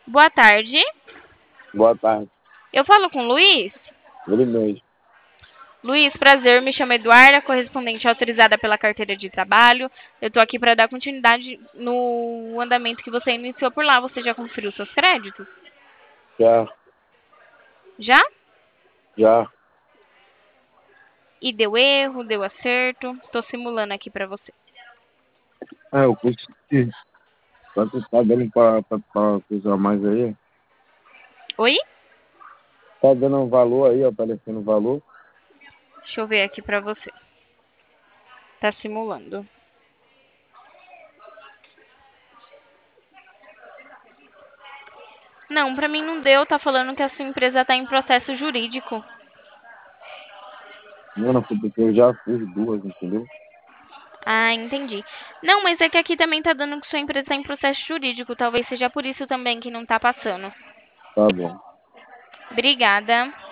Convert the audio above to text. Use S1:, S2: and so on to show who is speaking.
S1: Boa tarde.
S2: Boa tarde.
S1: Eu falo com o Luiz?
S2: Ele mesmo.
S1: Luiz, prazer. Me chamo Eduarda, correspondente autorizada pela carteira de trabalho. Eu estou aqui para dar continuidade no andamento que você iniciou por lá. Você já conferiu seus créditos?
S2: Já,
S1: Já?
S2: já.
S1: E deu erro, deu acerto? Estou simulando aqui para você.
S2: Eu consegui. Quanto tá dando pra usar mais aí?
S1: Oi?
S2: Tá dando um valor aí, aparecendo um valor?
S1: Deixa eu ver aqui para você. Tá simulando. Não, para mim não deu. Tá falando que a sua empresa está em processo jurídico.
S2: Não, porque eu já fiz duas, entendeu?
S1: Ah, entendi. Não, mas é que aqui também tá dando que sua empresa está em processo jurídico. Talvez seja por isso também que não tá passando.
S2: Tá bom.
S1: Obrigada.